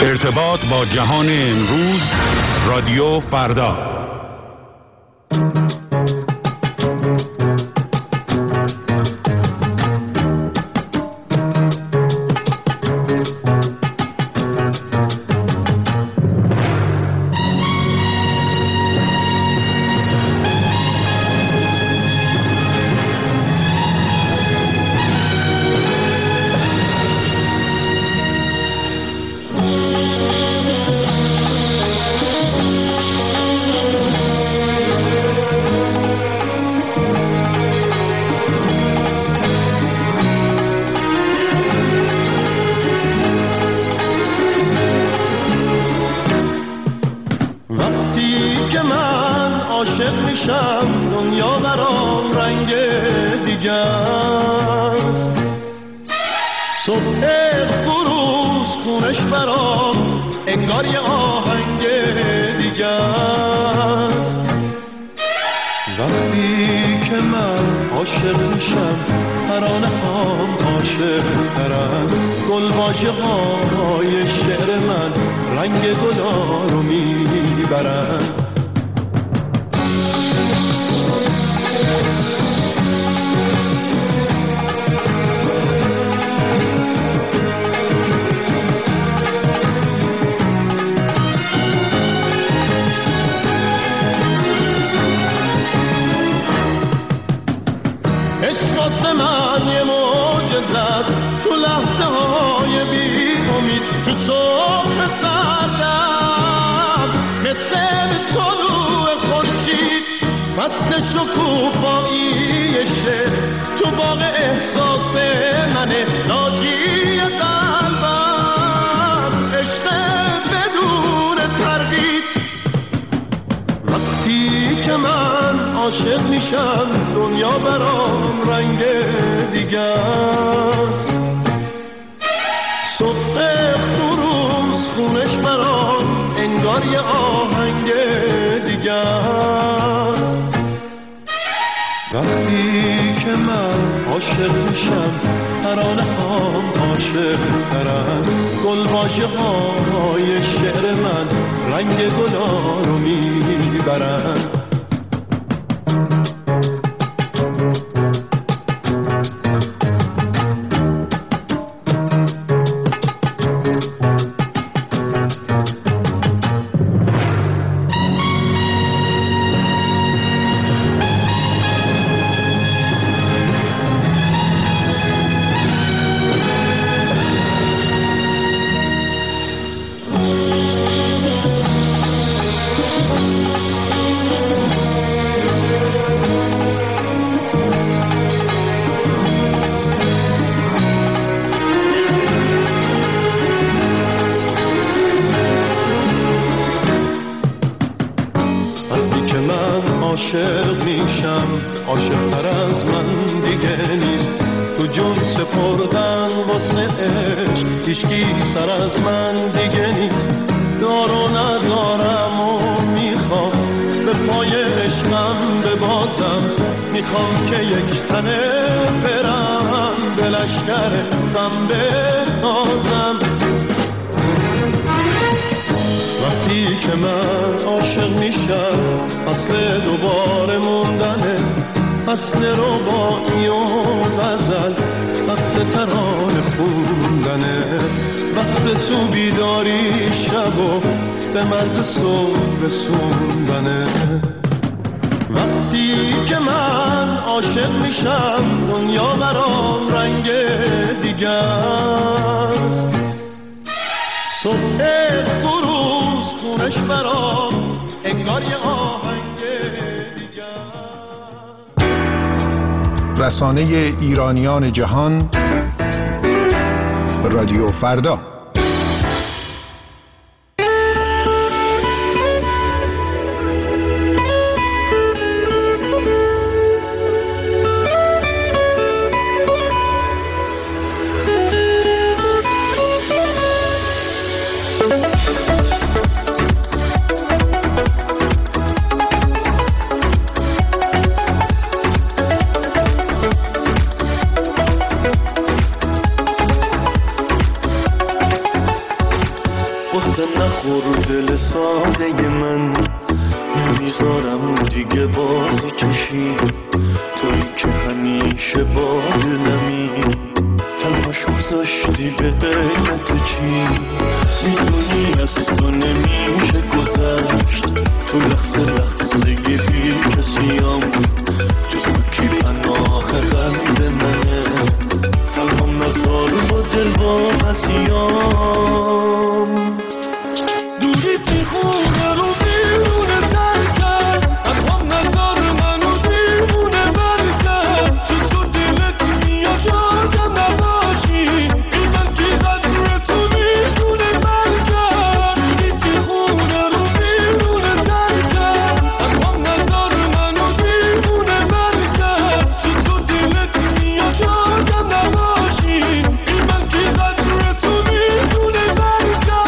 ارتباط با جهان امروز، رادیو فردا. رسانه ایرانیان جهان، رادیو فردا. قصه نخور دل ساده من، نمیذارم دیگه بازی کشی، تویی که همیشه با دلمی، تنهاش گذاشتی به غیرت چی؟ میدونی از تو نمیشه گذشت، تو لحظه لحظه بی کسیم، جز تو کی پناه قلب منه، تنها مزار با دل با مسیام، دوری تی خونه رو بیرونه ترکن، تنها نظر منو دیوونه برکن، چطور دلت میاد یادم نباشی، بی من کی قدر تو میدونه برکن، دوری تی خونه رو بیرونه ترکن، تنها نظر منو دیوونه برکن، چطور دلت میاد یادم نباشی، بی من کی قدر تو میدونه برکن.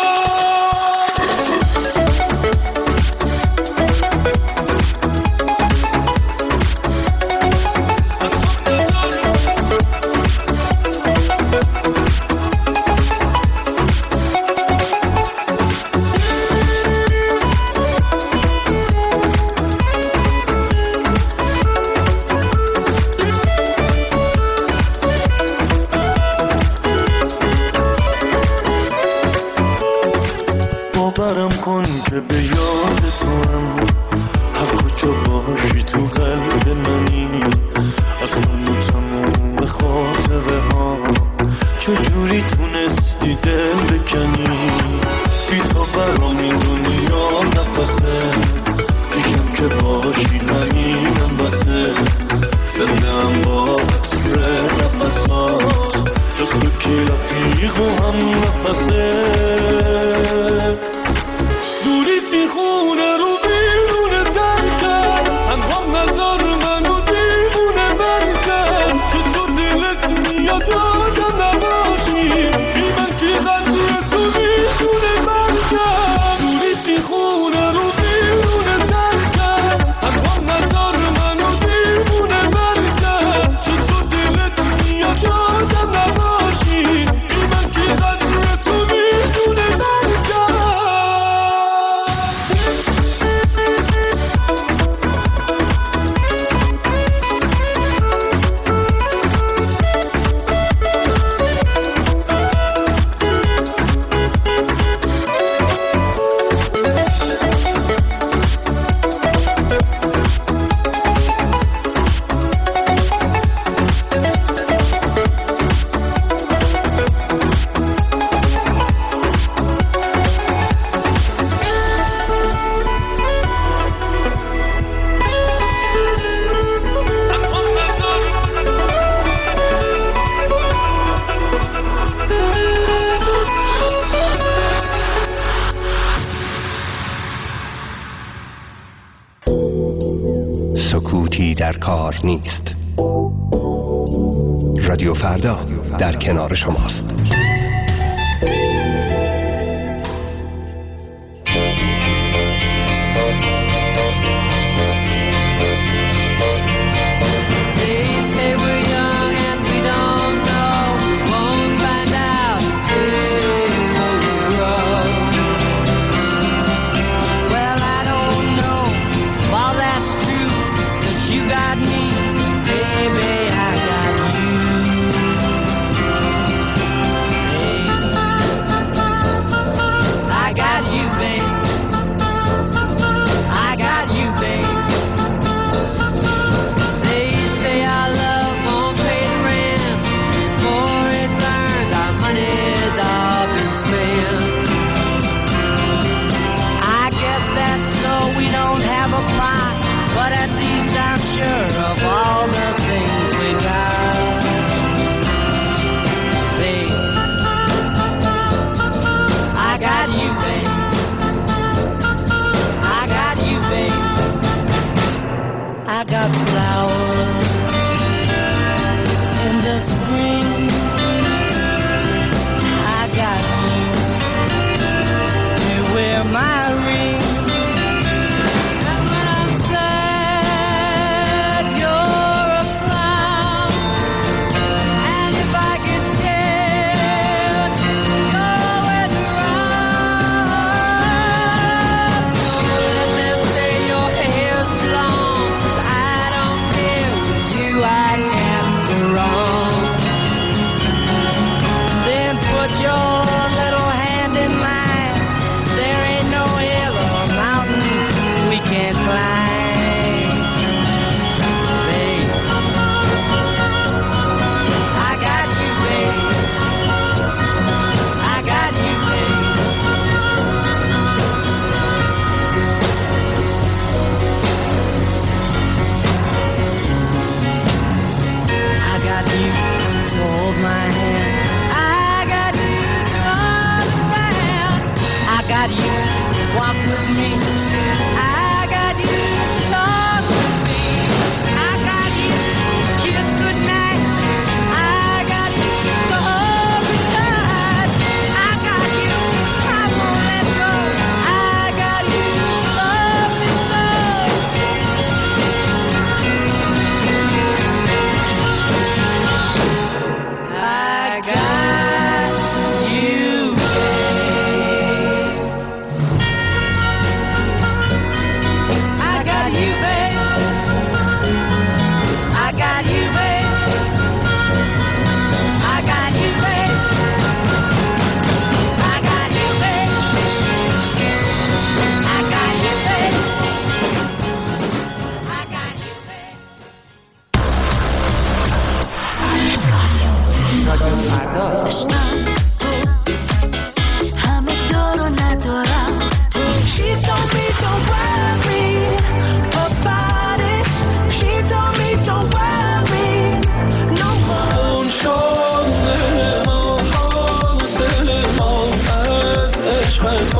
باورم کن که به یاد تو هم، هر کجا باشی تو قلب منی، از من و تموم خاطره ها، چجوری تونستی دل بکنی، بی تو برام این دنیا نفسه، پیشم که باشی همینم بسه، زندم با عطر نفسات، جز تو که رفیق و هم نفسه، دوری تی خونه رو بیرونه ترکن، تنها نظر منو دیوونه برکن، چطور دلت میاد یادم نباشی، بی من کی قدر تو میدونه برکن، دوری تی خونه رو بیرونه ترکن، تنها نظر منو دیوونه برکن، چطور دلت میاد یادم نباشی، بی من کی قدر تو میدونه برکن. سکوتی در کار نیست. رادیو فردا در کنار شماست.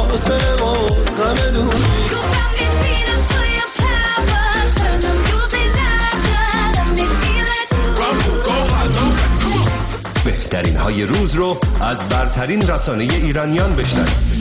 واسه ما غم دوری. بهترین های روز رو از برترین رسانه ایرانیان بشنوید.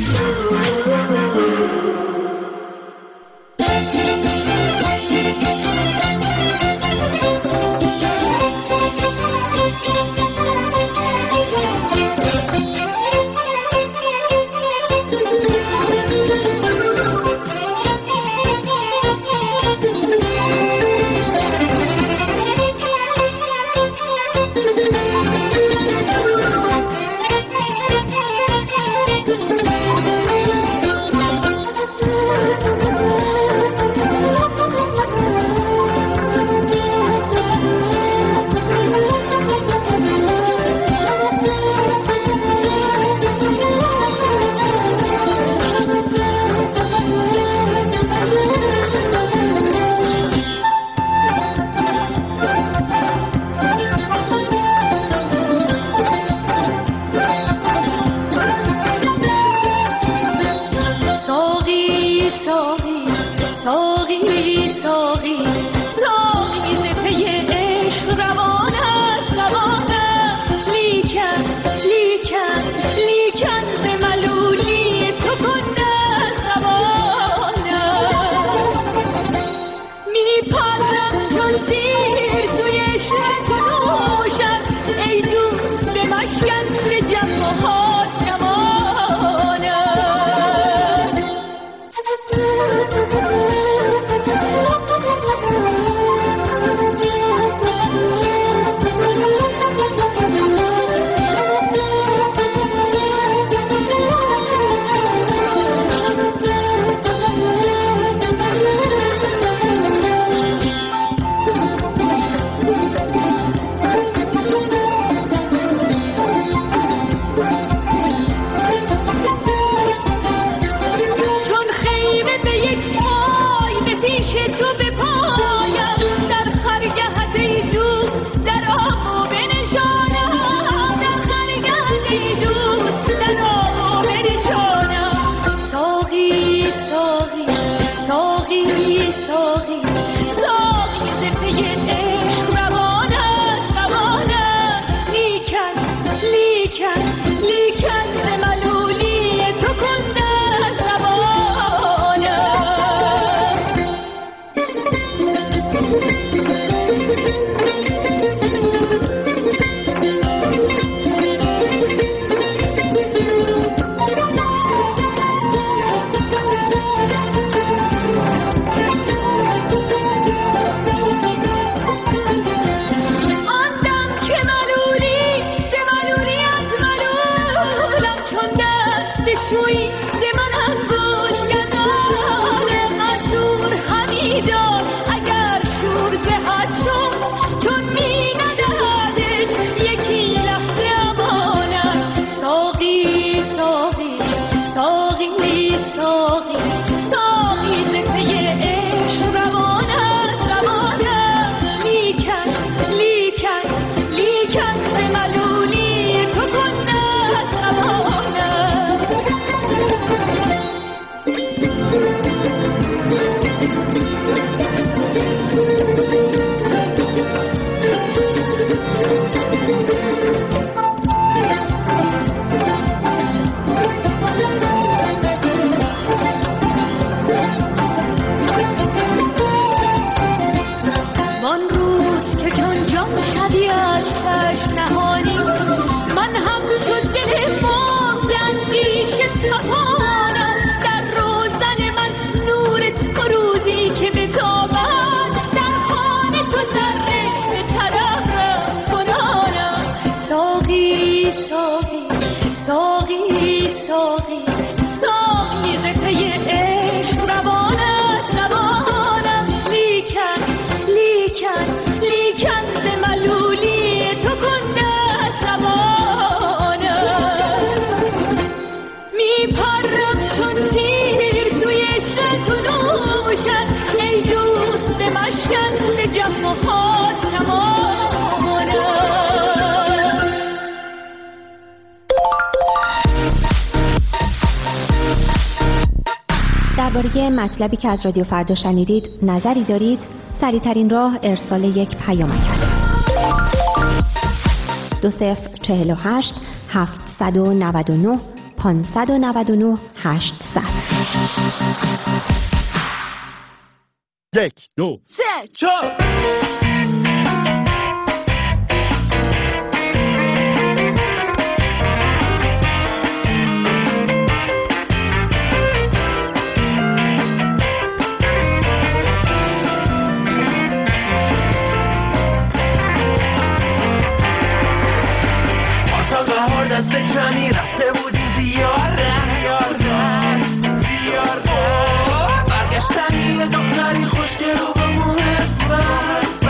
درباره مطلبی که از رادیو فردا شنیدید نظری دارید؟ سریع‌ترین راه ارسال یک پیامک است. 2048 799 599 800. 1 2 3 4 دست جمعی رفته بودیم زیارت برگشتن یه دختری خوشگل و با محبت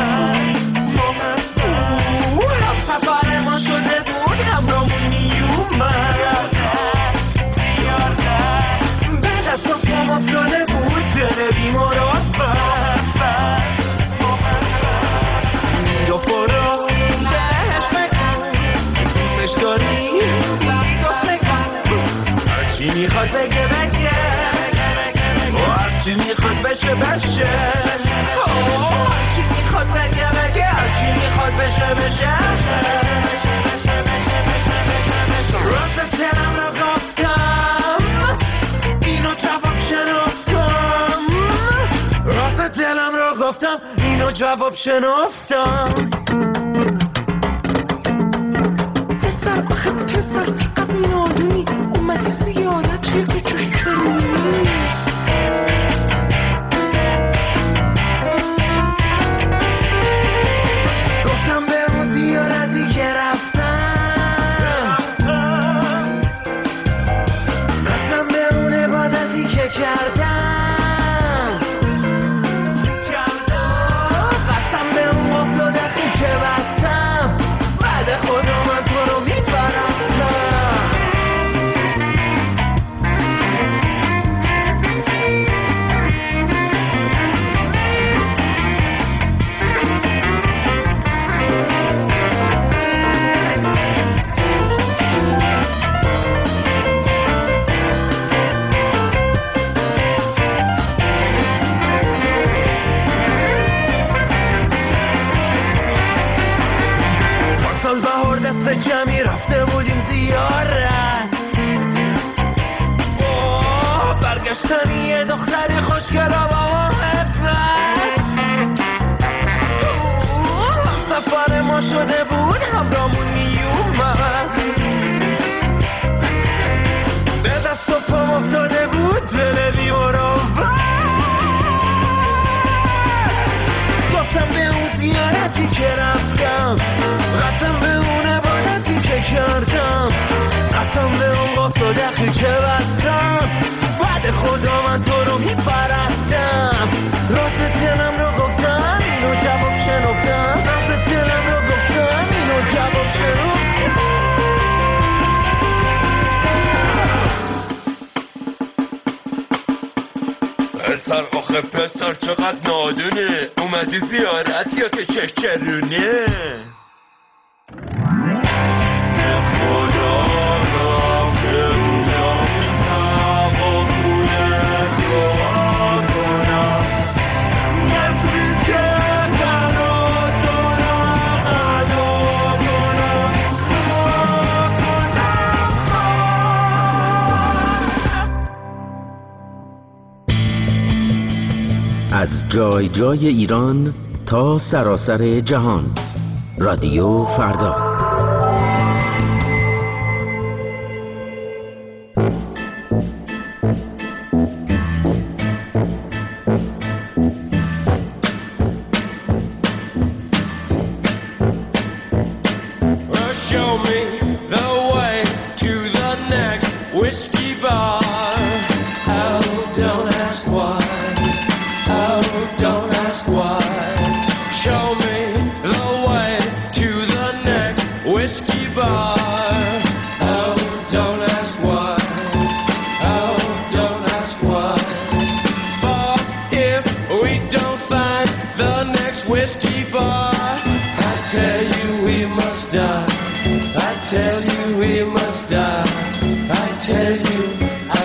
سفر ما شده بود همراهمون میومد به دست و پام افتاده بود دل بیمارات دو فرا بهش بگو دوستش داری چی میخواد بگه هرچی میخواد بشه هرچی میخواد بگه هرچی میخواد بشه راست دلم رو گفتم اینو جواب شنفتم راست دلم رو گفتم اینو جواب شنفتم پسر چقدر نادونی اومدی زیارت یه کچه کرونی گفتم به اون زیارتی که رفتم قسم به اون عبادتی که کردم قسم به اون قفل و دخی که بستم بعد خدا من تو رو میپرستم پارسال بهار دست جمعی رفته بودیم زیارت برگشتن یه دختری خوشگل و با محبت سفر ما شده بود همراهمون میومد به دست و پام افتاده بود دل بیمارم گفتم به اون زیارتی که رفتم قسم به اون عبادتی که کردم قسم به اون قفل و دخی که بستم بعد خدا من تو رو میپرستم راست دلم رو گفتم اینو جواب شنفتم راست دلم رو گفتم اینو جواب شنفتم پسر آخه پسر چقدر نادونه اومدی زیارت یا که چشچرونه از جای جای ایران تا سراسر جهان، رادیو فردا. I tell you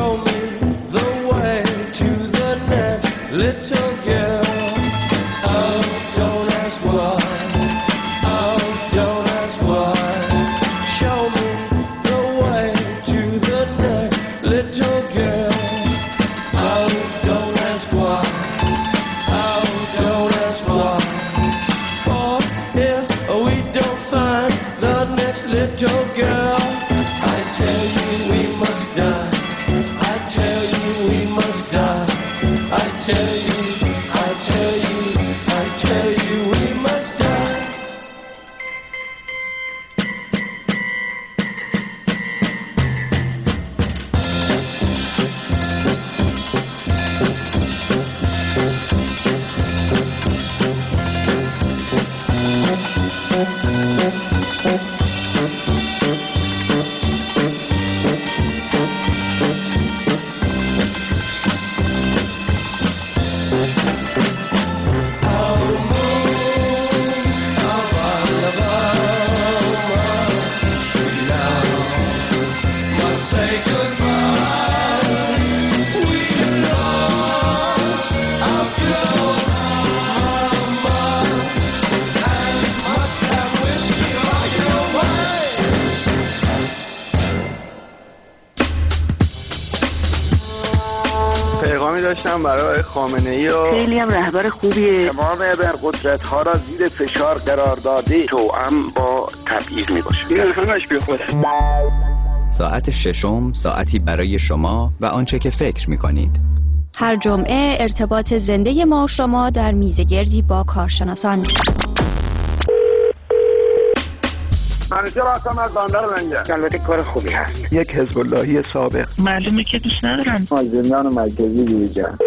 show me the way to the next little girl. Oh, don't ask why. Oh, don't ask why. Show me the way to the next little girl. Oh, don't ask why. Oh, don't ask why. For if we don't find the next little girl, I tell you we must die. I tell you we must die. I tell you, I tell you, I tell you we must die. پیغامی داشتم برای خامنه‌ای و خیلی هم رهبر خوبیه. تمام ابرقدرت‌ها را زیر فشار قرار داده توأم با تبعیض میباشه. این همش بیخوده. ساعت ششم ساعتی برای شما و آنچه که فکر می‌کنید. هر جمعه ارتباط زنده ما و شما در میزگردی با کارشناسان. منیجر هستم از بندر لنگر. البته کار خوبی هست. یک حزب اللهی سابق. معلومه که دوست ندارن. از زندان مرکزی بیرون.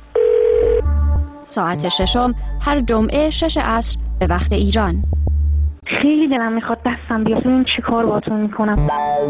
ساعت ششم هر جمعه 6 عصر به وقت ایران. خیلی دلم میخواد دستم بیاد. این چی کار باتون میکنم؟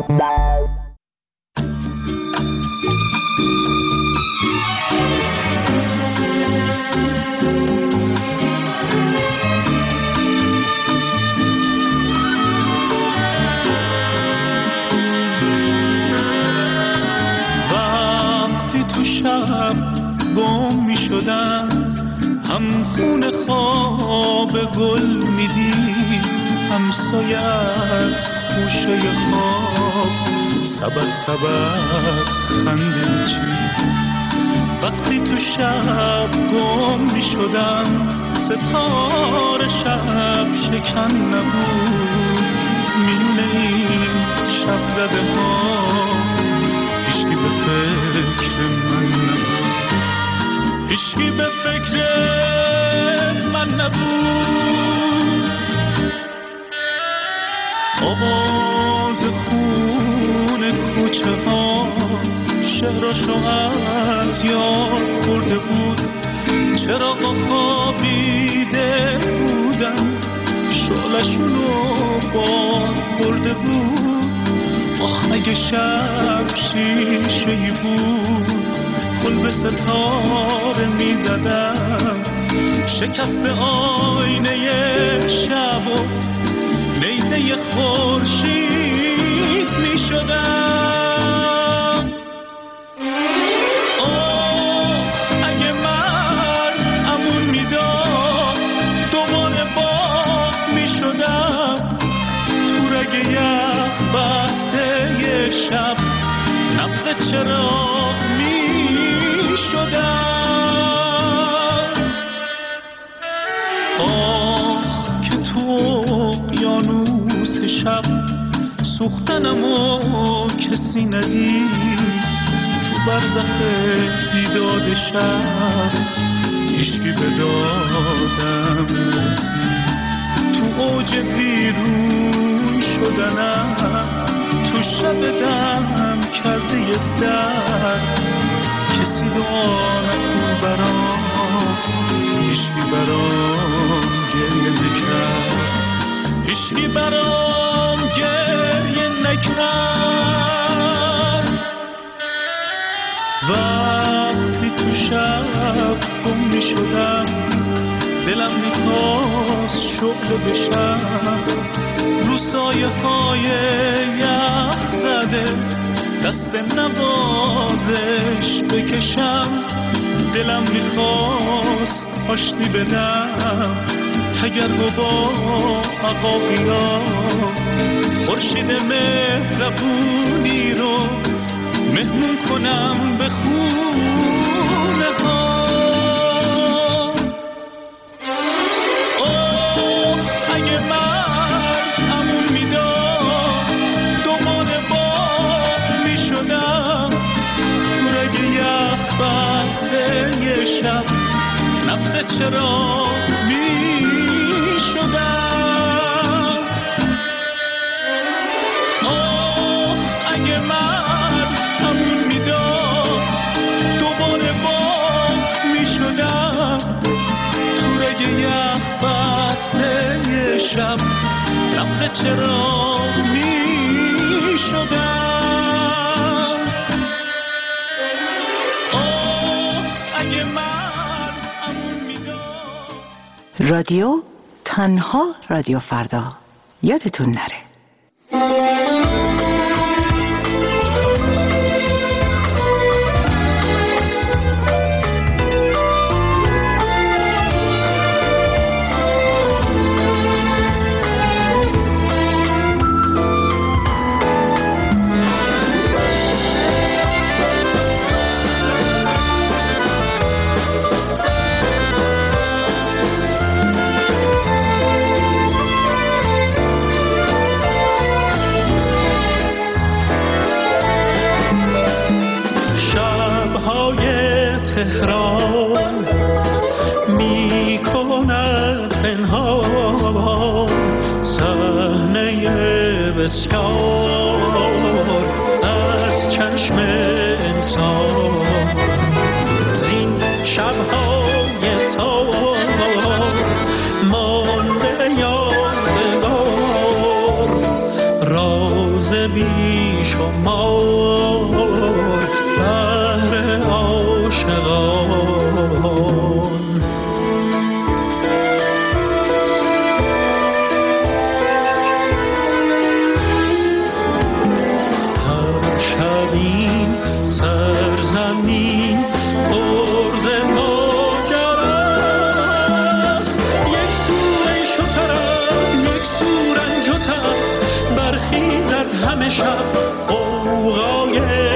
تو شب گم می شدم، هم خون خواب گل می دید، هم سایه از خوشه خواب سبد سبد خنده چید. وقتی تو شب گم می شدم ستاره شب شکن نبود، میونه این شب زده ها هیچکی به فکر من نبود، هیچکی به فکر من نبود. آواز خون کوچه ها شهرشو از یاد برده بود، چراغا خوابیده بودن شعله‌شونو باد برده بود. آخ اگه شب شیشه‌ای بود گل به ستاره می زدم، شکست آینه شب و نیزه خورشید می شدم. آه اگه من امون می داد دوباره باغ می شدم، تو رگ یخ بسته یه شب نبض چراغ می شدم. آه که تو اقیانوس شب سوختنمو کسی ندید، تو برزخ بیداد شب هیچکی به دادم رسید. تو اوج بیرون شدنم تو شب دم کرده یه درد، کسی دعا نکن برام، هیچکی برام گریه نکرد، هیچکی برام گریه نکرد. وقتی تو شب گم می شدم دلم میخواست شعله بشم، رو سایه های یخ زده دست نوازش بکشم، دلم میخواست آشتی بدم، تگرگ و با عقاقیا خورشید مهربونی رو مهمون کنم به خونه ها. اوه اگه من عموم میداد دوباره باغ میشدم، تو رگ یخ بسته یه شب نبض چراغ میشدم. اوه اگه من عموم میداد دوباره باغ میشدم، تو رگ یخ بسته یه شب نبض چراغ میشدم. اوه اگه من عموم میداد. رادیو تنها رادیو فردا، یادتون نره. تهران میکند پنهان صحنه بسیار از چشم انسان. زین شبهای تار مانده یادگار، راز بیشمار بهر عاشقان. هر شبین سرزمین پرز ماجراست، یک سو عیش و طرب یک سو رنج و تب، برخیزد همه شب غوغای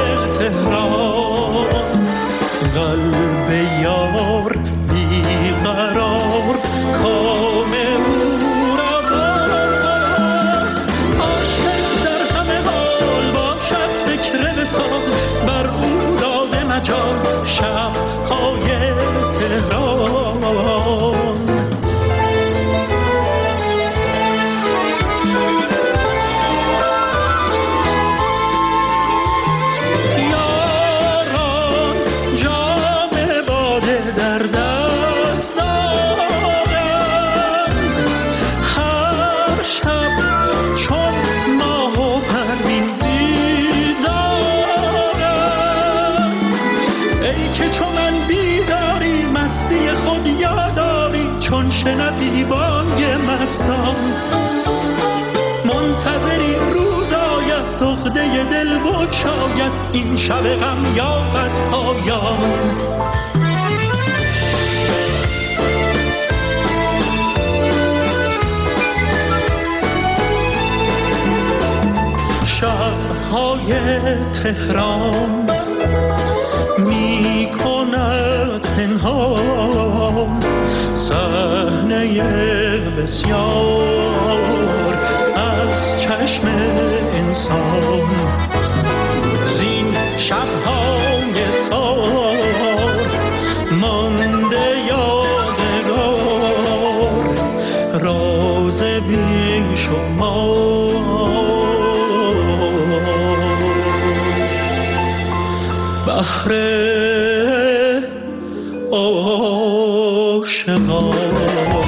تهران. قلب یار بیقرار کام او را باست، عاشق در همه حال باشد فکر وصال، بر او داده مجال شب‌های تهران. شنوی بانگ مستان، منتظری روز آید عقده دل بگشاید، این شب غم یابد پایان. شب‌های تهران می کند پنهان صحنه بسیار از چشم انسان. زین شب‌های تار مانده یادگار، راز بیشمار بهر عاشقان.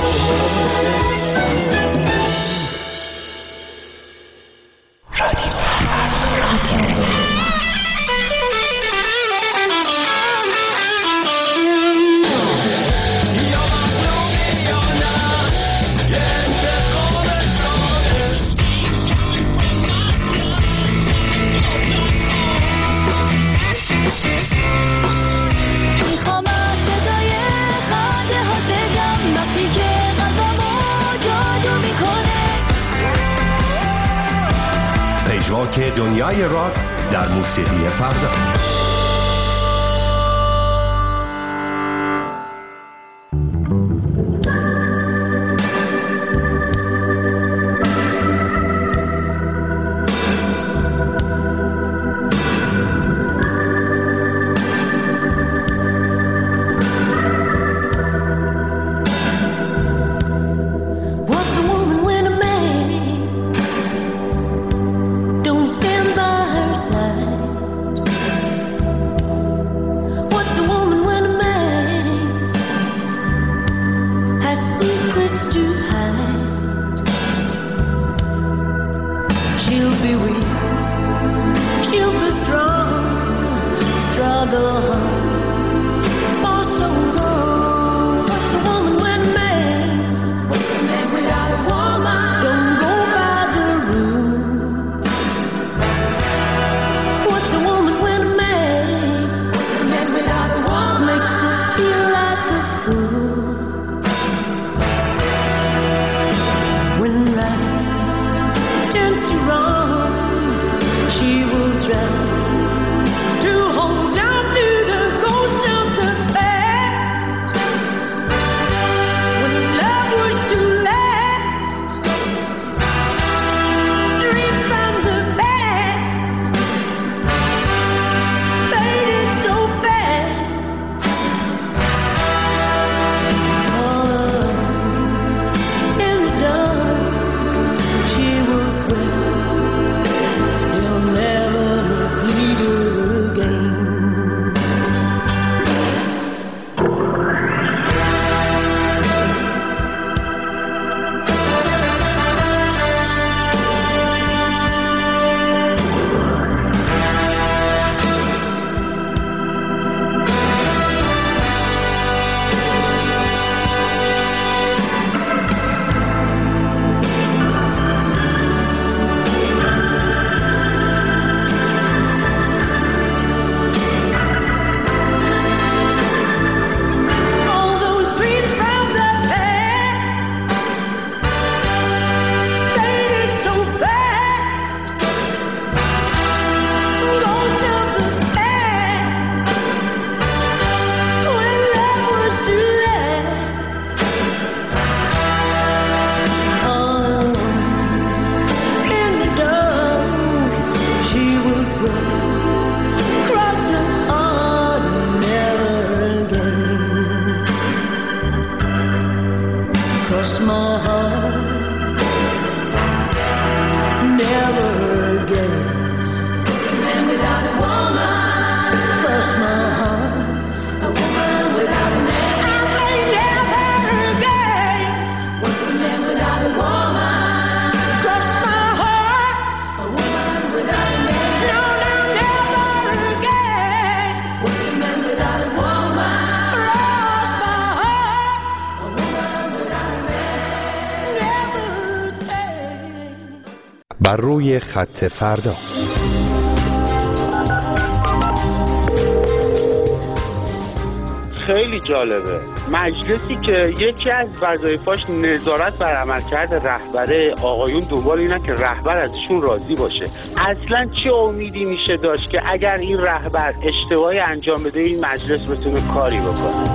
دنیای راک در موسیقی فردا. بر روی خط فردا. خیلی جالبه. مجلسی که یکی از وظایفاش نظارت بر عملکرد رهبره، آقایون دنبال اینن که رهبر ازشون راضی باشه. اصلا چه امیدی میشه داشت که اگر این رهبر اشتباهی انجام بده این مجلس بتونه کاری بکنه؟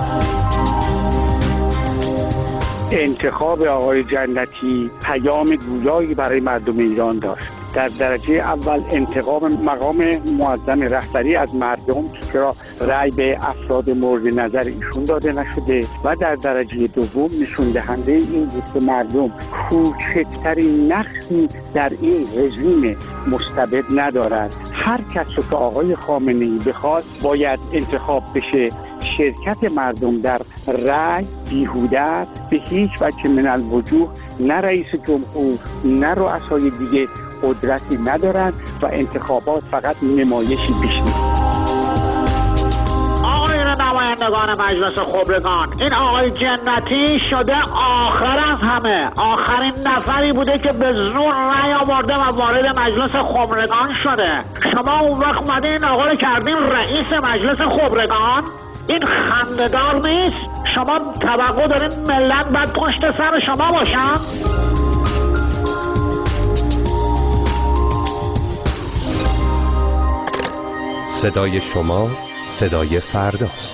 انتخاب آقای جنتی پیام گویایی برای مردم ایران داشت. در درجه اول انتخاب مقام معظم رهبری از مردم، چرا رأی به افراد مورد نظر ایشون داده نشده، و در درجه دوم نشون دهنده این بود که مردم کوچکترین نقصی در این رژیم مستبد ندارند. هر کس که آقای خامنه‌ای بخواد باید انتخاب بشه. شرکت مردم در رأی بیهوده به هیچ وجه من الوجوه، نه رئیس جمهور نه رؤسای دیگه قدرتی ندارند و انتخابات فقط نمایشی پیش نیست. آقایون نمایندگان مجلس خبرگان، این آقای جنتی شده آخر از همه، آخرین نفری بوده که به زور رأی آورده و وارد مجلس خبرگان شده. شما اون وقت اومده این آقا رو کردین رئیس مجلس خبرگان؟ این خنده‌دار نیست؟ شما توقع دارین ملت بعد پشت سر شما باشن؟ صدای شما، صدای فرداست.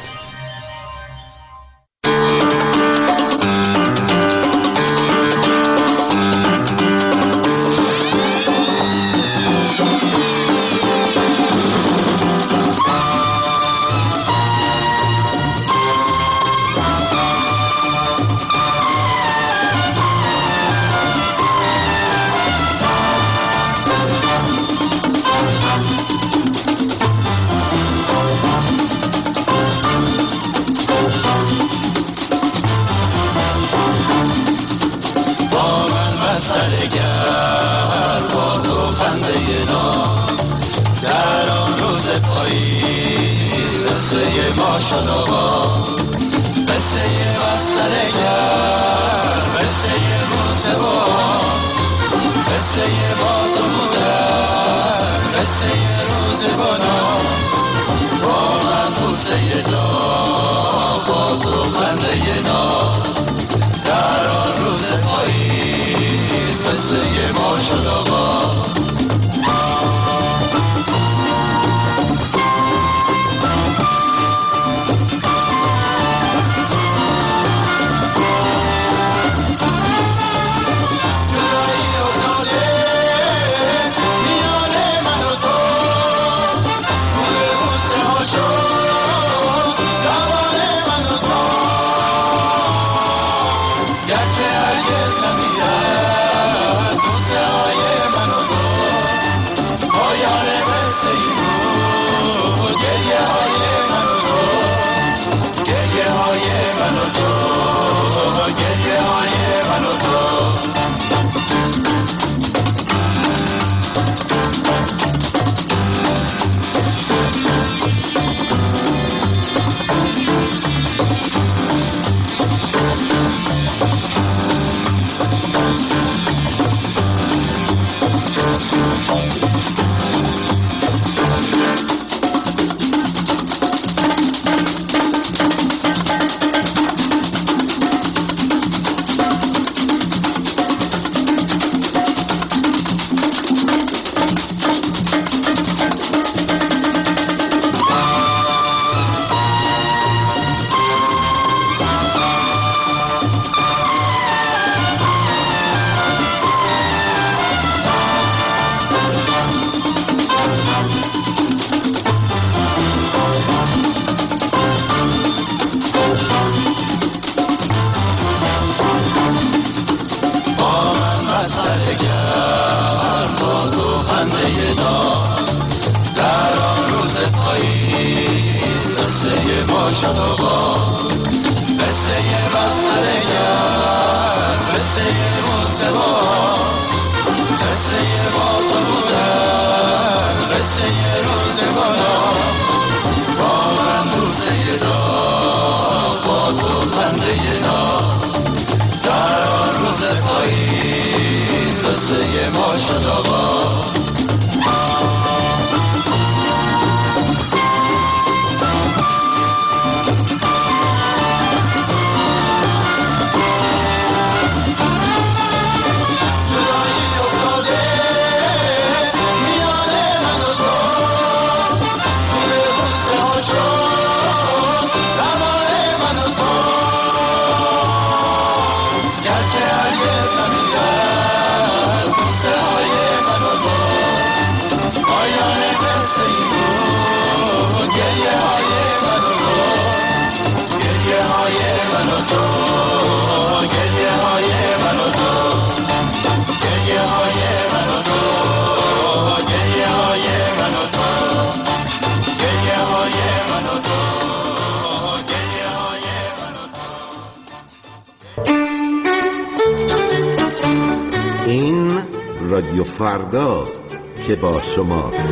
رادیو فرداست که با شماست.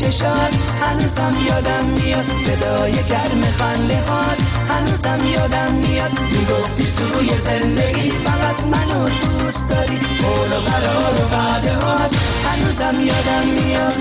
چشات، هنوزم یادم میاد صدای گرم خنده هات، هنوزم یادم میاد میگفتی توی زندگی فقط منو دوست داری، قول و قرار و وعده هات، هنوزم یادم میاد.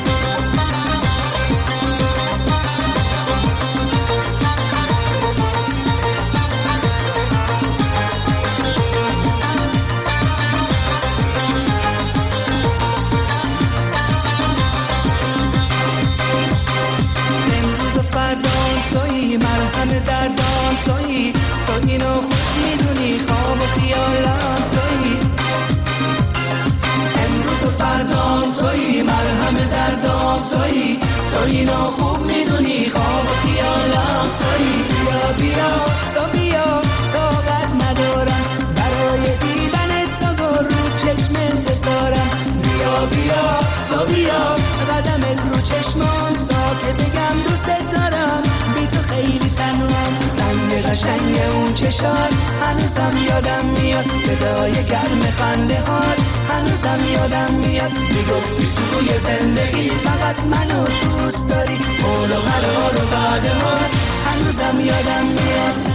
دردان تویی، تو اینو خوب میدونی، خواب و خیالم تویی، امروز و فردام تویی، مرهم دردام تویی، تو اینو خوب میدونی، خواب و خیالم تویی. بیا بیا تو بیا، طاقت ندارم برای دیدنت، تو رو چشم انتظارم. بیا بیا تو بیا، قدمت رو چشمام تا که بگم دوست دارم، بی تو خیلی تنهام. رنگ قشنگ اون چشات، هنوزم یادم میاد صدای گرم خنده هات، هنوزم یادم میاد میگفتی توی زندگی فقط منو دوست داری، قول و قرار و وعده هات، هنوزم یادم میاد.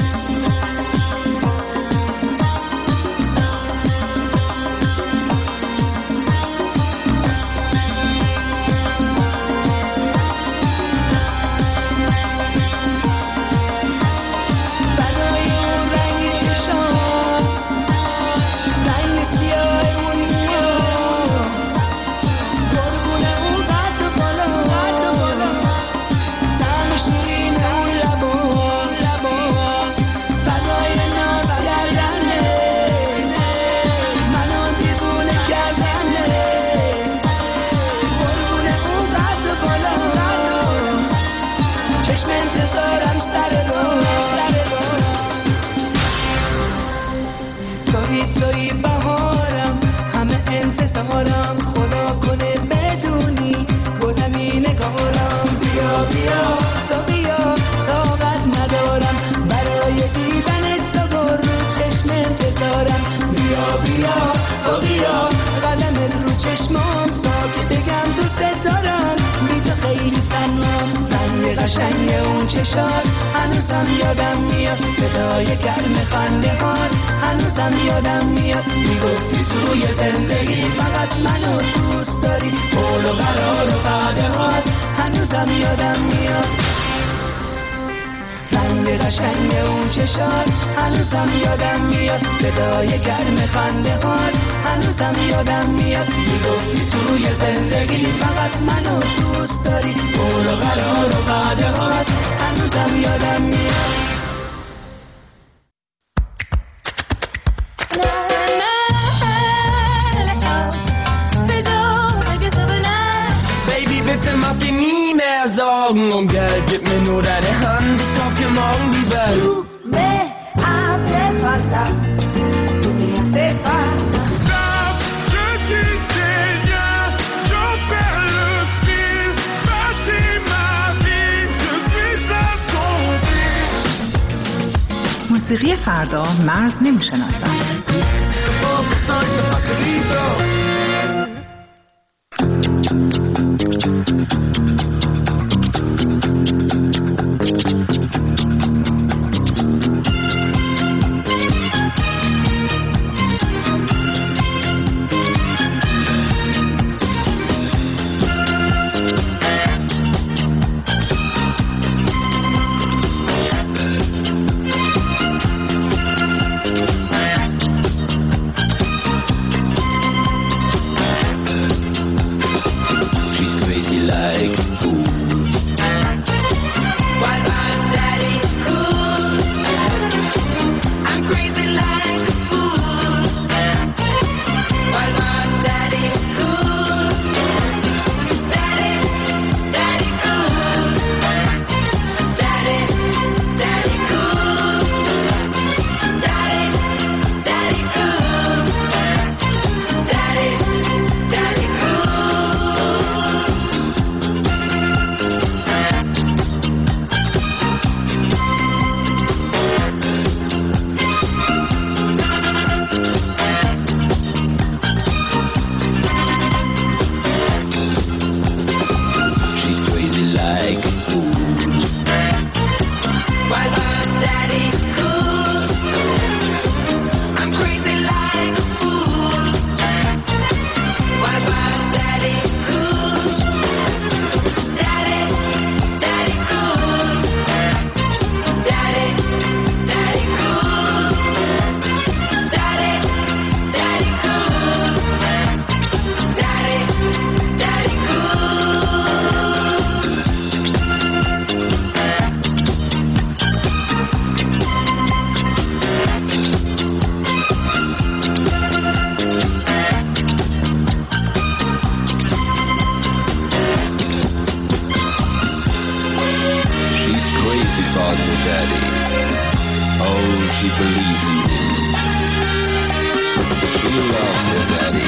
هنوزم یادم میاد صدای گرم خنده هات، هنوزم یادم میاد میگفتی توی زندگی فقط منو دوست داری، قول و قرار و وعده هات، هنوزم یادم میاد. رنگ قشنگ اون چشات، هنوزم یادم میاد صدای گرم خنده هات، هنوزم یادم میاد میگفتی توی زندگی فقط منو دوست داری، قول و قرار و وعده هات، هنوزم یادم میاد. Baby, bitte mach dir nie mehr Sorgen um Geld, gib mir nur deine Hand, ich kauf dir morgen die Welt. Tu me hace falta, tu me hace falta. Stop, je dis déjà, je perds le fil, bâtis ma vie, je suis à son fil. موسیقی فردا مرز نمیشناسد. call you daddy. Oh, she believes in you. She loves her daddy.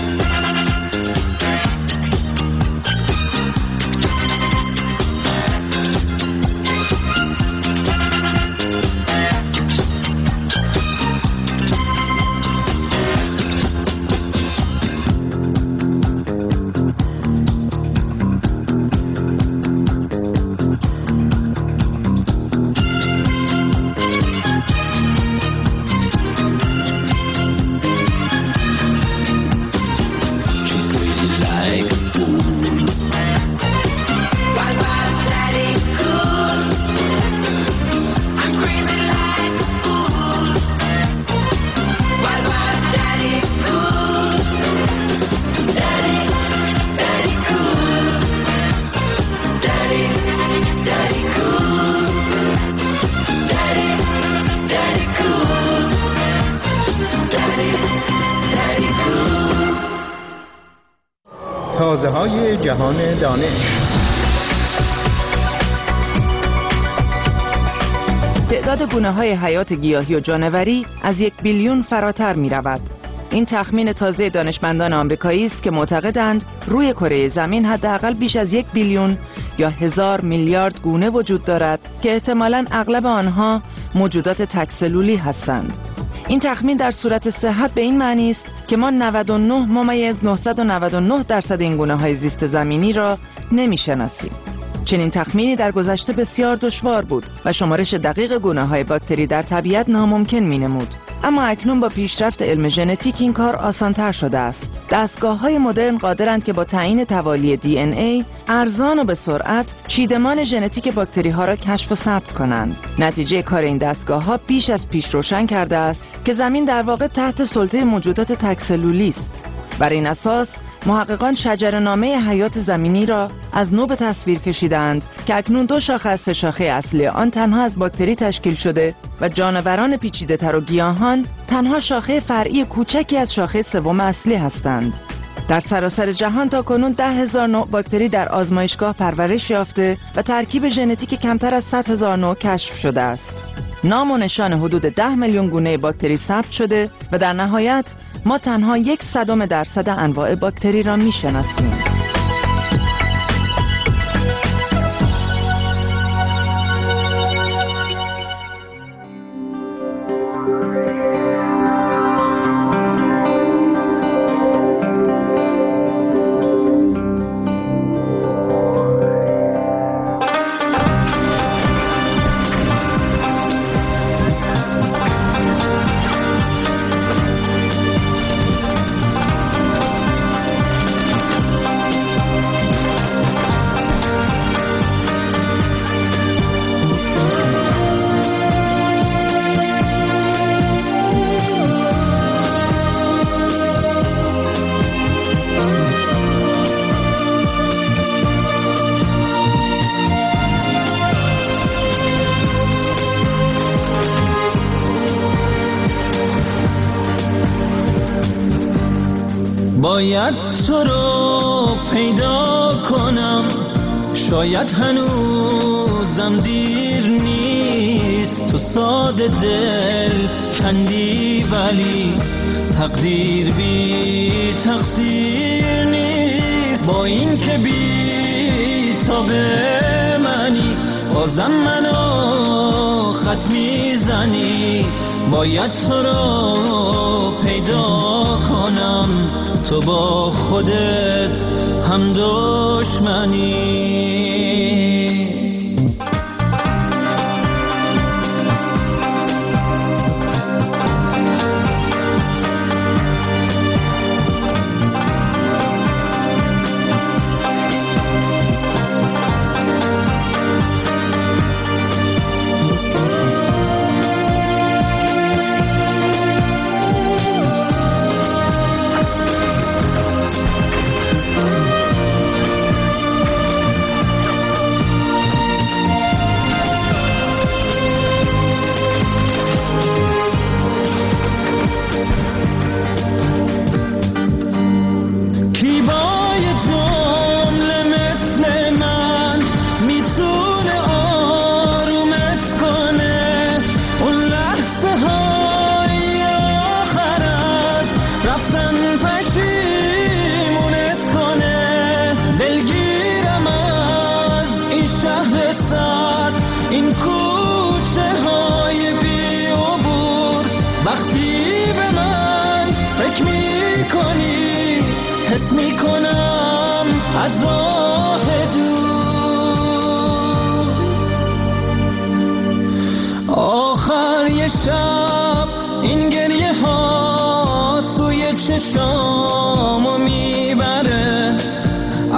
تازه‌های جهان دانش. تعداد گونه‌های حیات گیاهی و جانوری از 1 بیلیون فراتر می‌رود. این تخمین تازه دانشمندان آمریکایی است که معتقدند روی کره زمین حداقل بیش از 1 بیلیون یا 1000 میلیارد گونه وجود دارد که احتمالاً اغلب آنها موجودات تک‌سلولی هستند. این تخمین در صورت صحت به این معنی است که ما 99.999% این گونه‌های زیست زمینی را نمی‌شناسیم. چنین تخمینی در گذشته بسیار دشوار بود و شمارش دقیق گونه‌های باکتری در طبیعت ناممکن می‌نمود. اما اکنون با پیشرفت علم ژنتیک این کار آسان‌تر شده است. دستگاه‌های مدرن قادرند که با تعیین توالی DNA ارزان و به سرعت چیدمان ژنتیک باکتری‌ها را کشف و ثبت کنند. نتیجه کار این دستگاه‌ها بیش از پیش روشن کرده است که زمین در واقع تحت سلطه موجودات تک‌سلولی است. بر این اساس محققان شجره‌نامه حیات زمینی را از نو به تصویر کشیدند که اکنون 2 شاخه از 3 شاخه اصلی آن تنها از باکتری تشکیل شده و جانوران پیچیده‌تر و گیاهان تنها شاخه فرعی کوچکی از شاخه سوم اصلی هستند. در سراسر جهان تا کنون 10,000 نوع باکتری در آزمایشگاه پرورش یافته و ترکیب ژنتیک کمتر از 100,000 نوع کشف شده است. نام و نشان حدود 10 میلیون گونه باکتری ثبت شده و در نهایت ما تنها 0.01% انواع باکتری را می‌شناسیم. باید تو رو پیدا کنم، شاید هنوزم دیر نیست. تو ساده دل کندی ولی تقدیر بی تقصیر نیست. با این که بی تاب منی بازم منو خط میزنی. باید تو رو پیدا کنم، تو با خودت هم دشمنی.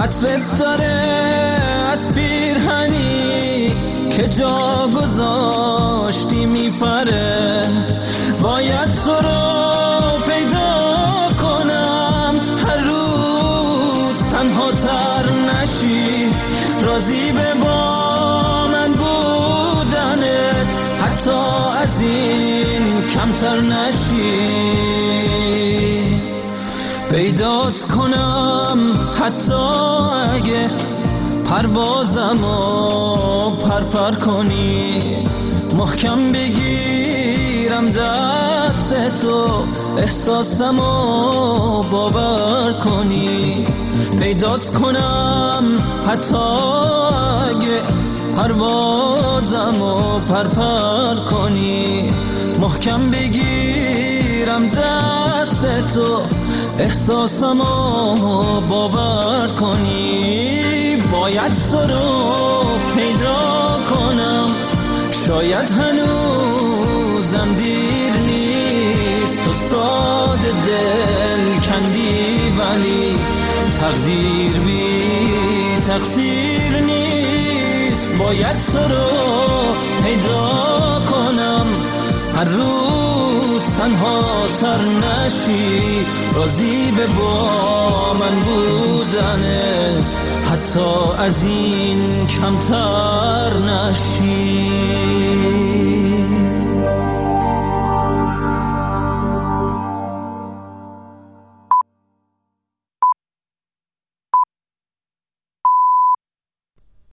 عطرت داره از پیرهنی که جا گذاشتی میپره. باید تو رو پیدا کنم هر روز تنها تر نشی، راضی به با من بودنت حتی از این کمتر نشی. پیدات کنم حتی اگه پروازمو پرپر کنی، محکم بگیرم دست تو احساسمو باور کنی. پیدات کنم حتی اگه پروازمو پرپر کنی، محکم بگیرم دست تو احساسمو باور کنی. باید تو رو پیدا کنم، شاید هنوزم دیر نیست. تو ساده دل کندی ولی تقدیر بی تقصیر نیست. باید تو رو پیدا کنم هر روز تنها تر نشی، راضی به با من بودنت حتی از این کمتر نشی.